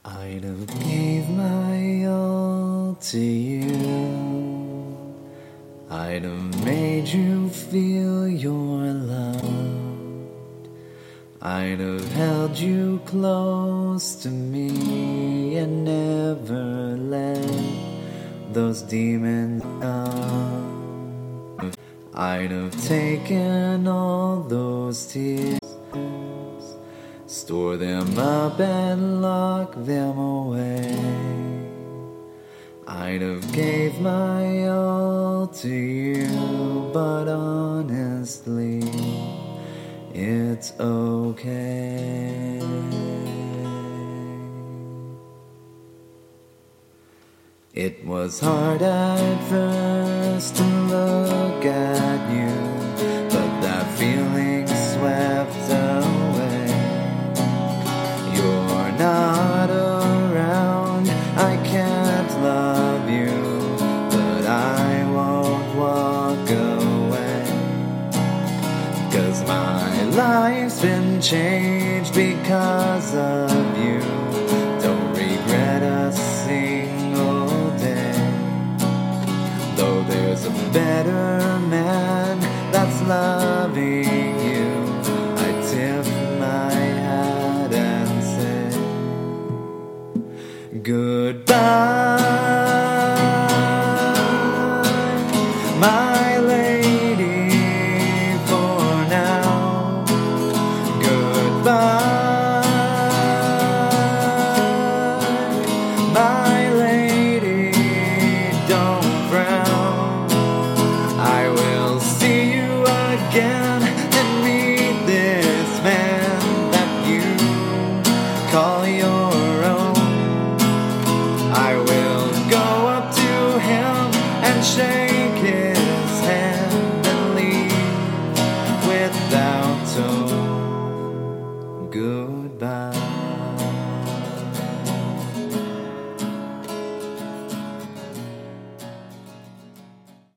I'd have gave my all to you. I'd have made you feel you're loved. I'd have held you close to me and never let those demons come. I'd have taken all those tears, store them up and lock them away. I'd have gave my all to you, but honestly, it's okay. It was hard at first to look at you, but that feeling swept away. You're not around, I can't love you, but I won't walk away. 'Cause my life's been changed because of you. Don't regret a single day. Though there's a better man that's loving you, I tip my hat and say goodbye, my lady, for now. Goodbye, my lady, don't frown. I will see you again and meet this man that you call your own. I will go up to him and shake